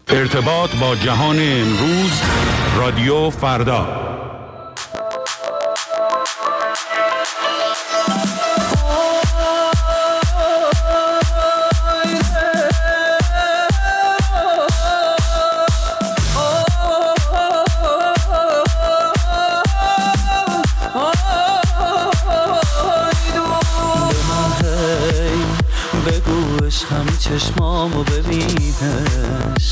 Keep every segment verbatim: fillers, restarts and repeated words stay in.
ارتباط با جهان امروز، رادیو فردا. همه چشمامو ببینش،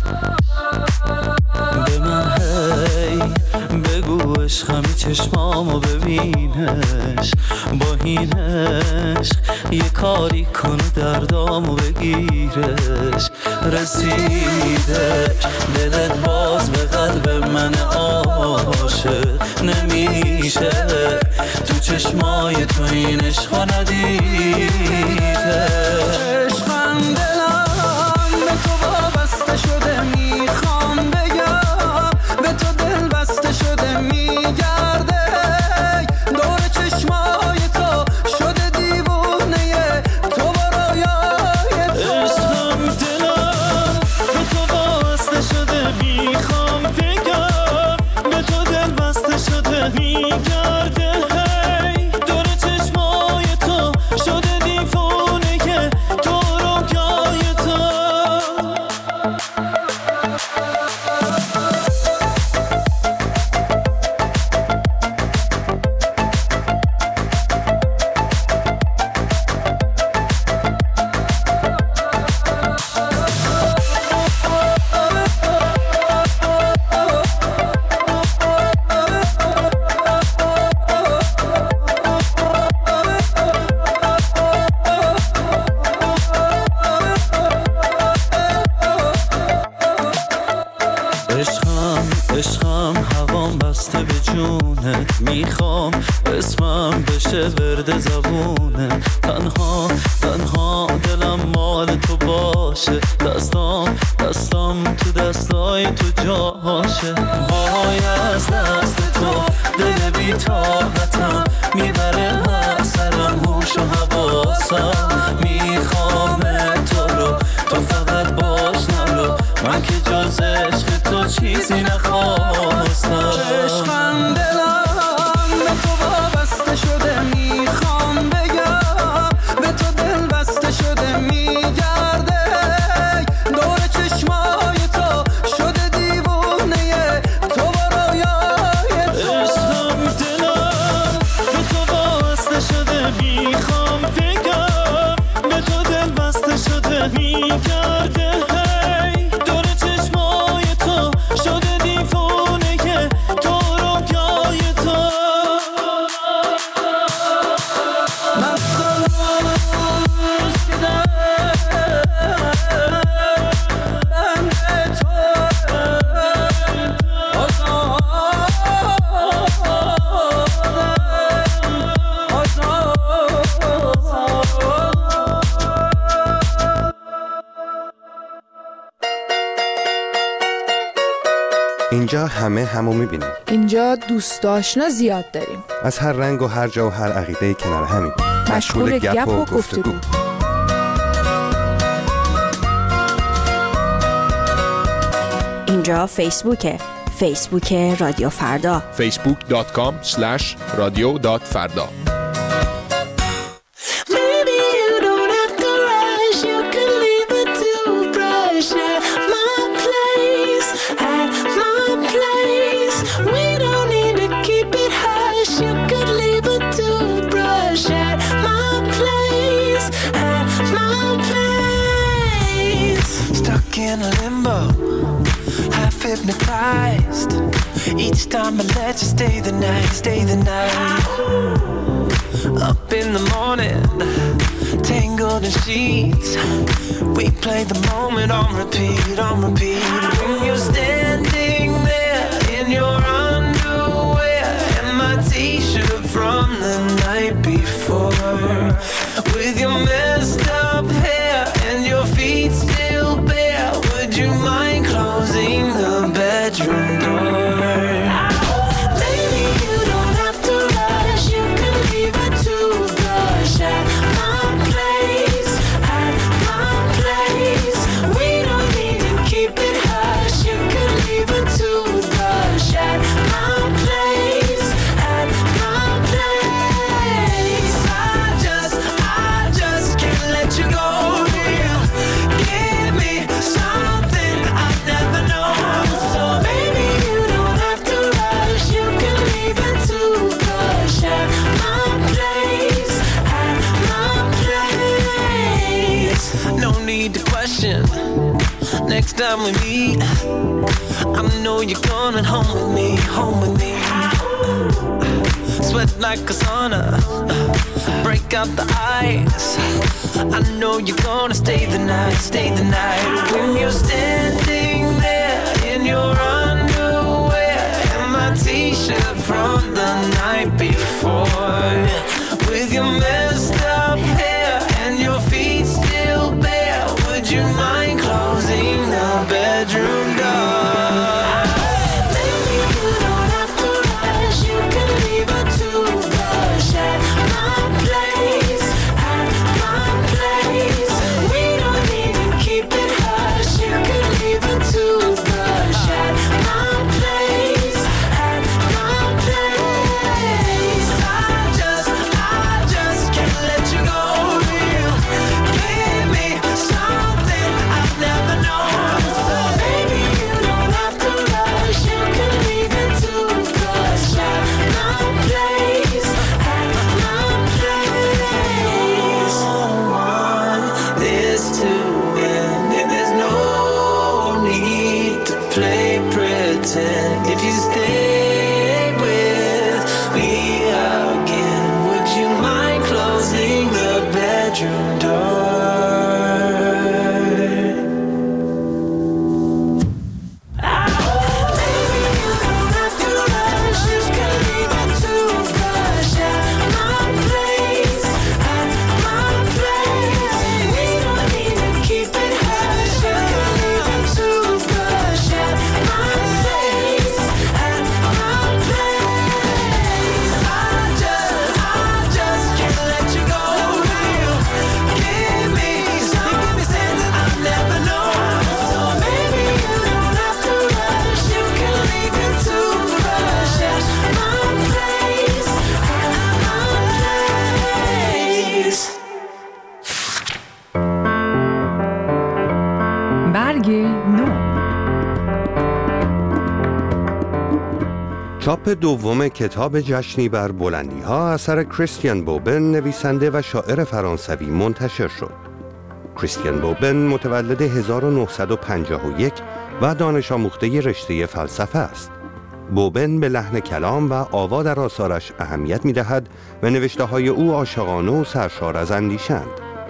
به من هی بگو عشق همه چشمامو ببینش، با این عشق یه کاری کنه دردامو بگیرش، رسیدش دلت باز به قلب من عاشق نمیشه، تو چشمای تو این عشق ندیده، عشقم دلم به تو وابسته شده، میخوام بگم به تو دل بسته شده، میگرده دور چشمای تو شده دیوونه تو با رویای تو، عشقم دلم به تو وابسته شده، میخوام بگم به تو دل بسته شده، میگرده دور چشمای تو شده دیوونه تو رویای تو. عشقم عشقم هوام بسته به جونت، میخوام اسمم بشه ورد زبونه، تنها تنها دلم مال تو باشه، دستام دستام تو دستای تو جاشه، وای از دست تو دل بی طاقتم میبره هر سرم هوش و حواسم، میخوام تو رو تو فقط باش نرو، من که جز عشق تو چیزی نخواستم، عشقم دلم به تو وابسته شده، میخوام بگم به تو دل بسته شده، میگرده دور چشمای تو شده دیوونه تو با رویای تو، عشقم دلم به تو وابسته شده، میخوام بگم به تو دل بسته شده، میگرده دور چشمای تو شده دیوونه تو رویای تو، من خلوش کدم بند تو آزادم اینجا همه همو میبینیم، اینجا دوست آشنا زیاد داریم، از هر رنگ و هر جا و هر عقیده کنار همیم، مشغول گپ و گفتگو. اینجا فیسبوکه، فیسبوک رادیو فردا، فیسبوک دات کام اسلش رادیو دات فردا. In a limbo, half hypnotized. Each time I let you stay the night, stay the night. Up in the morning, tangled in sheets. We play the moment on repeat, on repeat. When you're standing there in your underwear and my t-shirt from the night before, with your messed up hair and your feet still bare, would you mind closing the bedroom door? Baby, you don't have to rush, you can leave a toothbrush at my place, at my place. We don't need to keep it next time we meet, I know you're coming home with me, home with me. Sweat like a sauna, break out the ice. I know you're gonna stay the night, stay the night. When you're standing there in your underwear and my t-shirt from the night before, with your messed up hair and your feet still bare, would you mind closing the bedroom door? چاپ دوم کتاب جشنی بر بلندی ها اثر کریستیان بوبن، نویسنده و شاعر فرانسوی، منتشر شد. کریستیان بوبن متولد هزار و نهصد و پنجاه و یک و دانش آموخته رشته فلسفه است. بوبن به لحن کلام و آوا در آثارش اهمیت می‌دهد و نوشته‌های او عاشقانه و سرشار از اندیشه‌اند.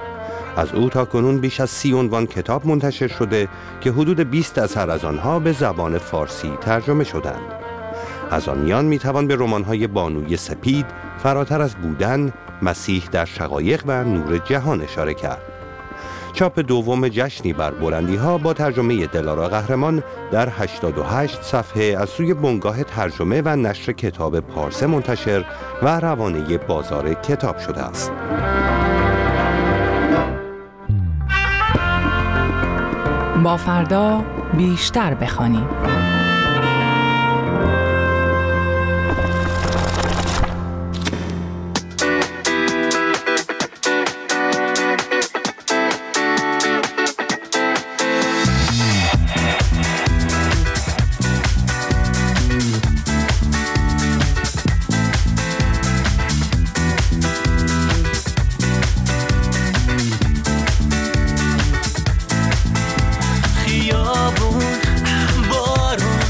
از او تا کنون بیش از سی عنوان کتاب منتشر شده که حدود بیست اثر از آنها به زبان فارسی ترجمه شدند. از آن میان میتوان به رمان‌های بانوی سپید، فراتر از بودن، مسیح در شقایق و نور جهان اشاره کرد. چاپ دوم جشنی بر بلندی ها با ترجمه دلارا قهرمان در هشتاد و هشت صفحه از سوی بنگاه ترجمه و نشر کتاب پارسه منتشر و روانه بازار کتاب شده است. با فردا بیشتر بخوانیم. بارون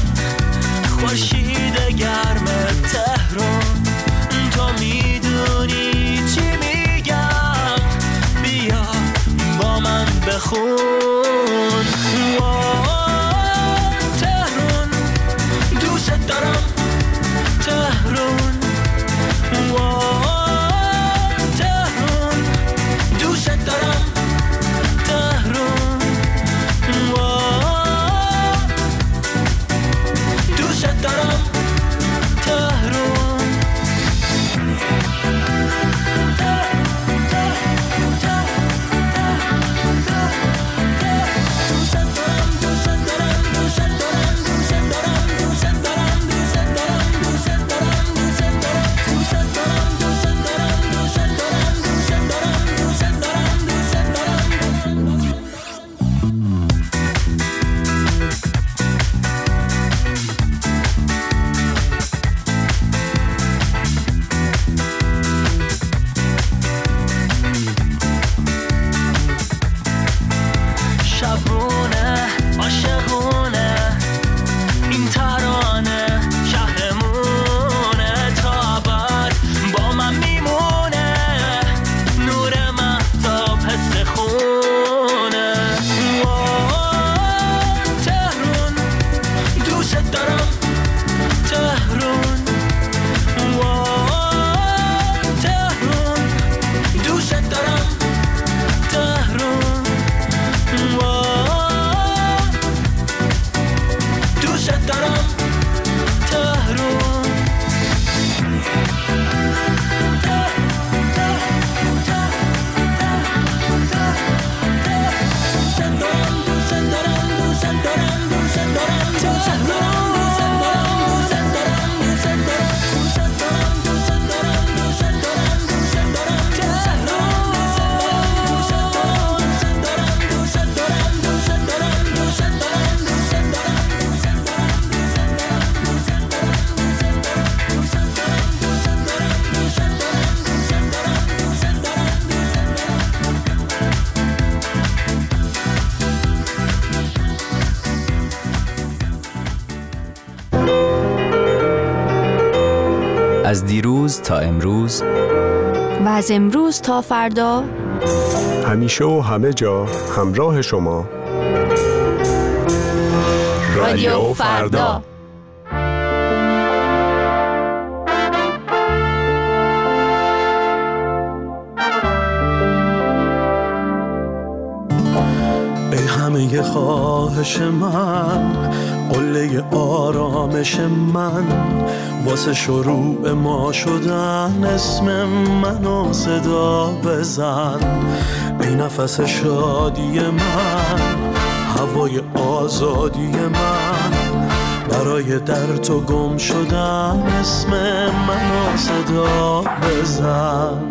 از دیروز تا امروز و از امروز تا فردا، همیشه و همه جا همراه شما. رادیو فردا. ای همه خواهش من، قله آرامش من، واسه شروع ما شدن اسم منو صدا بزن. ای نفس شادی من، هوای آزادی من، برای در تو گم شدن اسم منو صدا بزن.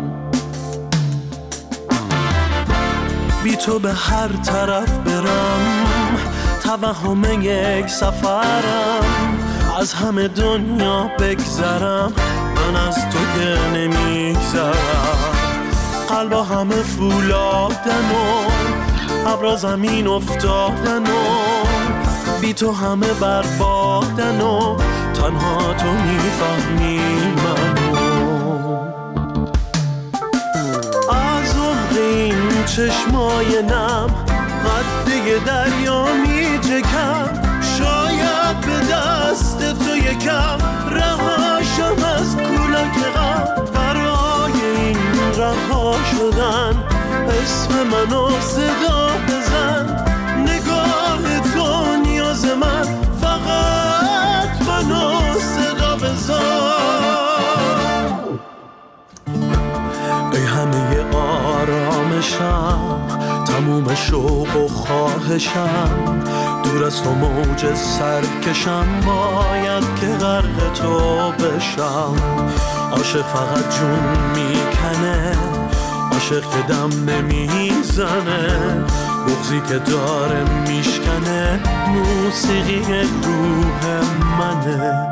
بی تو به هر طرف برم، توهم یک سفرم، از همه دنیا بگذرم، من از تو که نمیگذرم. قلبا همه فولادن و ابرا زمین افتادن و بی تو همه بربادن و تنها تو میفهمی منو. از عمق این چشمای نم قده دریا می جکم، شاید به دست تو یکم رهاشم از کولاک غم. برای این رها شدن اسم منو صدا بزن. نگاه تو نیاز من، فقط منو صدا بزن. ای همه آرامشم، تموم شوق و خواهشم، دور از تو موج سرکشم، باید که غرق تو بشم. عاشق فقط جون میکنه، عاشق که دم نمیزنه، بغضی که داره میشکنه، موسیقی روح منه.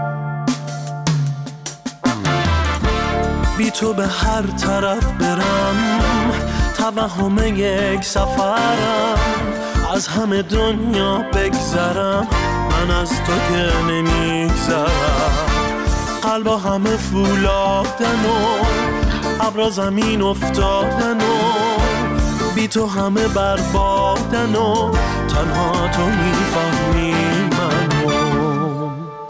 بی تو به هر طرف برم، توهم یک سفرم، از همه دنیا بگذرم، من از تو که نمیگذرم. قلبا همه فولادن و ابرا زمین افتادن و بی تو همه بربادن و تنها تو میفهمی منو.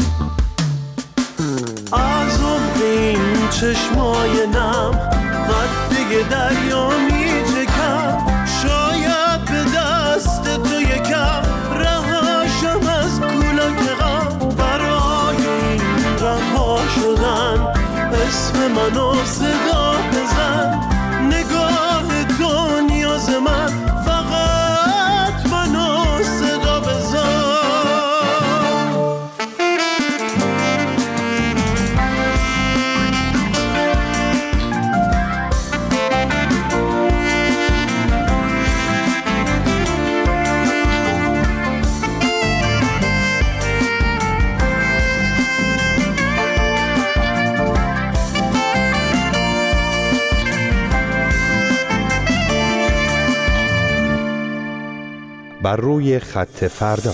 از عمق این چشمای نم قده دریا می جکم، شاید به دست تو یکم رهاشم از کولاک غم. برای این رها شدن اسم منو صدا بزن. نگاه تو نیاز من، فقط منو صدا بزن. بر روی خط فردا.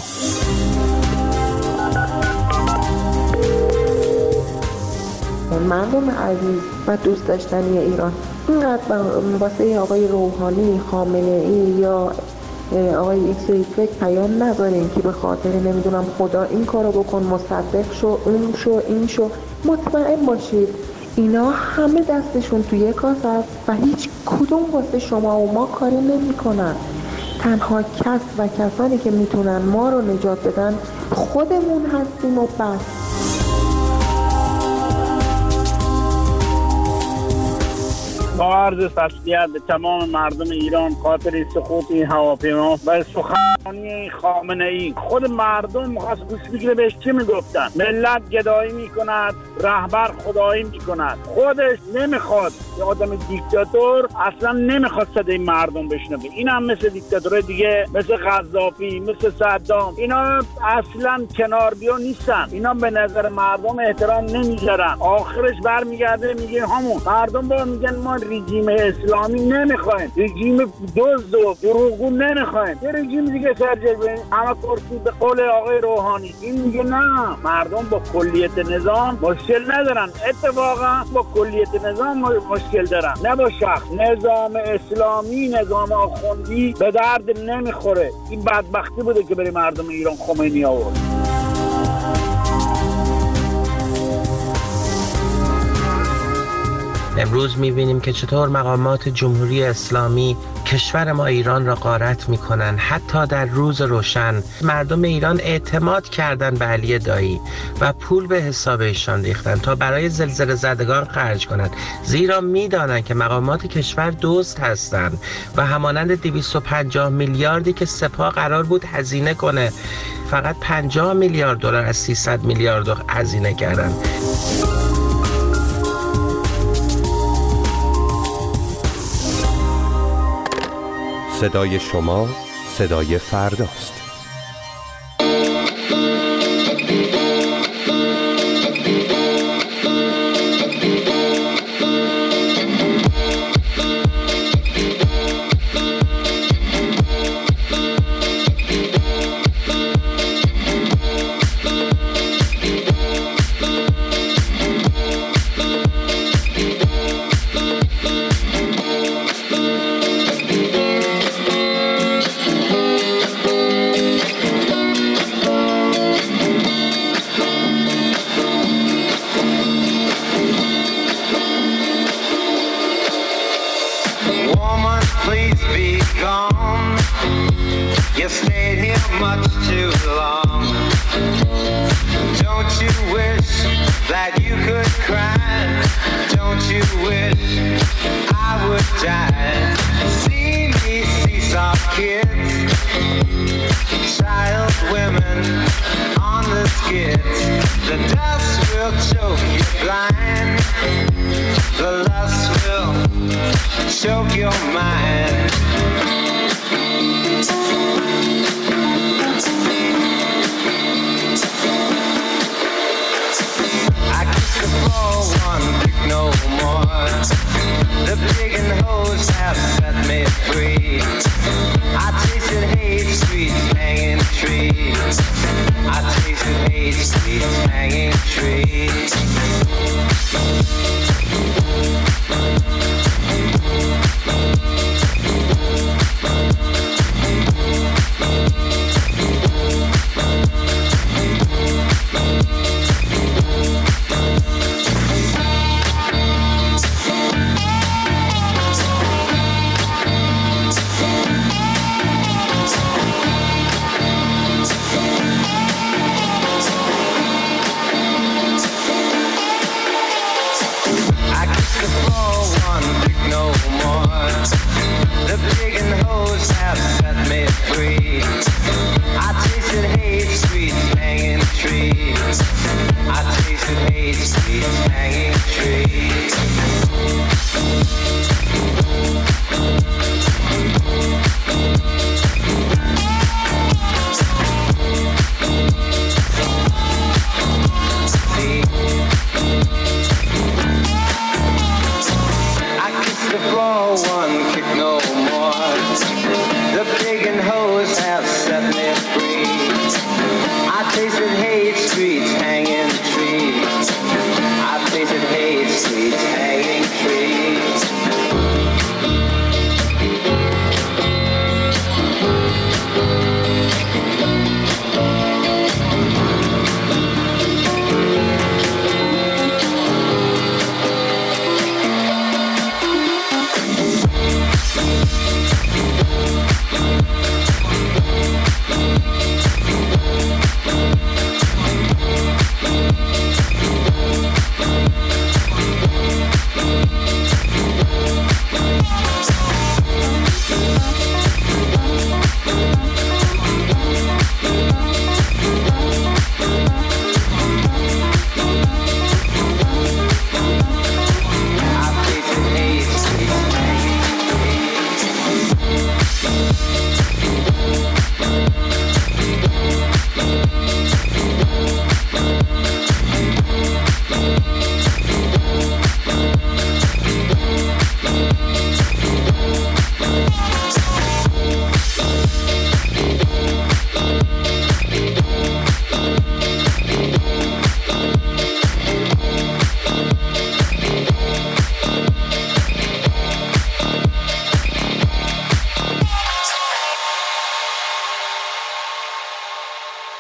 مردم عزیز و دوست داشتنی ایران، اینقدر واسه آقای روحانی، خامنه ای یا آقای ایکس و ایگرگ پیام نذارین که به خاطر نمیدونم خدا این کارو بکن، مصدق شو، اون شو، این شو. مطمئن باشید اینا همه دستشون توی کاسه است و هیچ کدوم واسه شما و ما کاری نمی کنن. تنها کس و کسانی که میتونن ما رو نجات بدن خودمون هستیم و بس. با عرض تسلیت به تمام مردم ایران خاطر سقوط این هواپیما و سخنرانی خامنه ای. خود مردم می‌خواست گوش بگیره بهش چی میگفتن. ملت گدایی میکند، رهبر خدایی میکند. خودش نمیخواد، یه آدم دیکتاتور اصلا نمیخواد صدای مردم بشنوه. این هم مثل دیکتاتورهای دیگه، مثل قذافی، مثل صدام، اینا اصلا کنار بیا نیستن. اینا به نظر مردم احترام نمیذارن. آخرش برمیگرده میگه همون مردم با میگن ما رژیم اسلامی نمیخوایم، رژیم دزد و دروغگو نمیخوایم، یه رژیم دیگه سرجه همه کرسی به قول آقای روحانی. این میگه نه، مردم با کلیت نظام مشکل ندارن، اتفاقا با کلیت نظام مشکل دارن، نه با شخص. نظام اسلامی، نظام آخوندی به درد نمیخوره. این بدبختی بوده که برای مردم ایران خمینی آورد. امروز می‌بینیم که چطور مقامات جمهوری اسلامی کشور ما ایران را غارت می‌کنند. حتی در روز روشن مردم ایران اعتماد کردند به علی دایی و پول به حساب ایشان ریختن تا برای زلزله زدگان خرج کنند، زیرا می‌دانند که مقامات کشور دزد هستند و همانند دویست و پنجاه میلیاردی که سپاه قرار بود هزینه کنه، فقط پنجاه میلیارد دلار از سیصد میلیارد هزینه کردند. صدای شما صدای فرداست.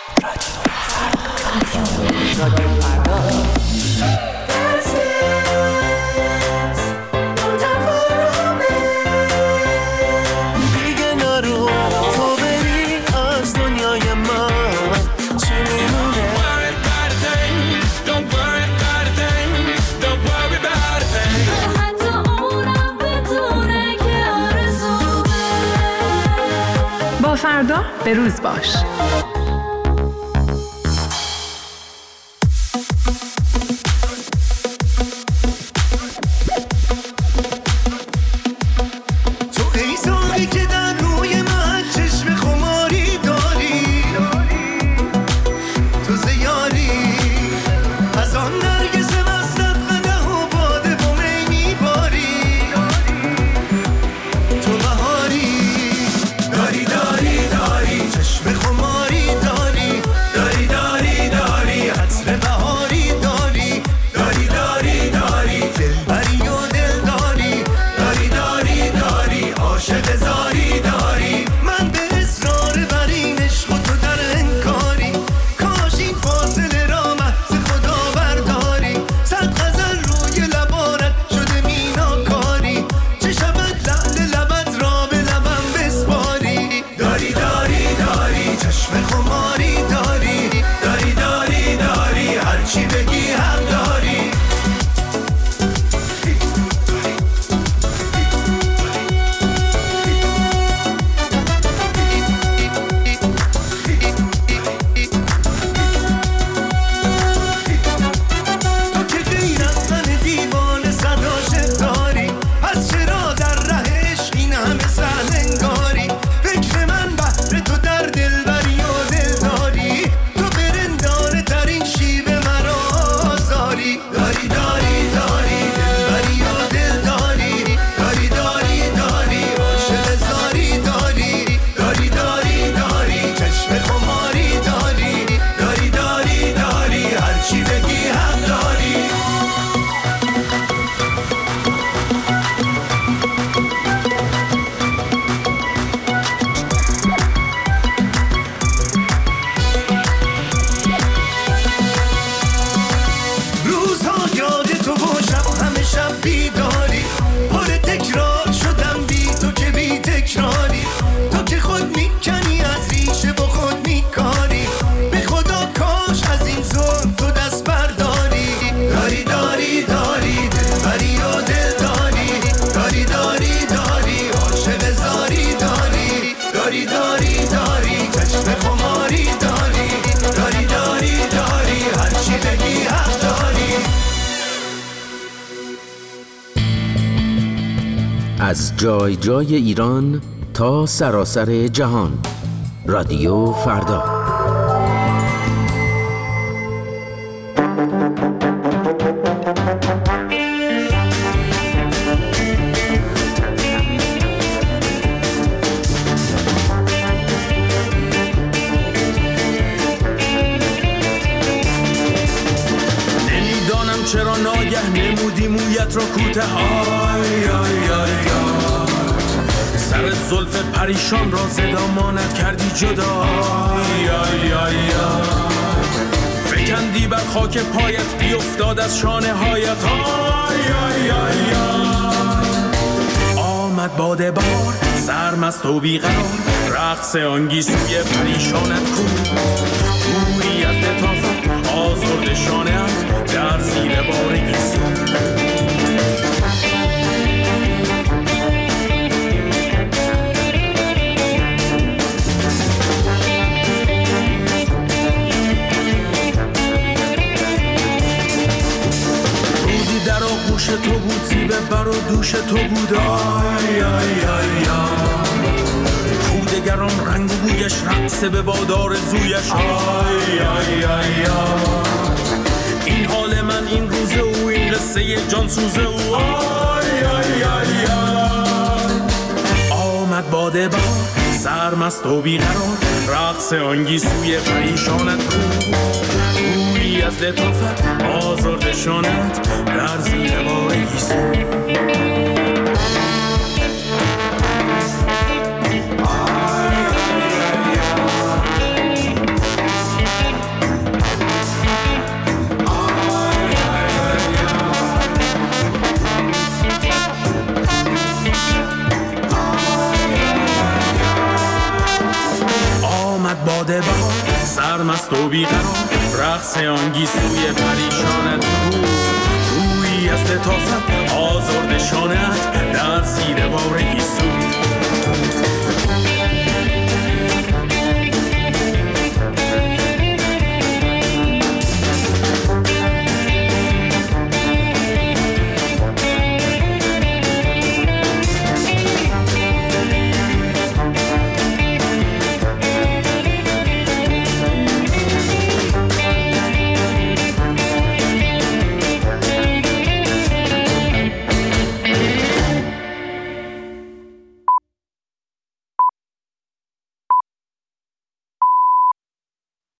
فردا به روز باش. از جای جای ایران تا سراسر جهان، رادیو فردا. نمیدانم چرا ناگه نمودی مویت را کوته های آی آی سر زلف پریشان را زدامانت کردی جدا آی آی آی فکندی بر خاک پایت بیفتاد از شانه هایت آی آی آی آمد باده بار سرمست و بیقرار رقص آنگیسوی پریشانت کو گویی از لطافت آزرد شانه‌ات در زیر بار گیسو در آغوش تو بود زیبه بر و دوش تو بود آی آی آی کودگران رنگ و بویش رقصه به بادار زویش آی آی آی این حال من این روزه و این قصه جان سوزه و آی آی آی آمد باده بار سرمست و بیقرار رقص آنگیسوی پریشانت کو گویی از لطافت آزرد شانت در زیر بار گیسو بهار سرمست و بیقرار رقص آن گیسوی پریشانت بود روی از لطافت آزرد شانت در زیر بار گیسو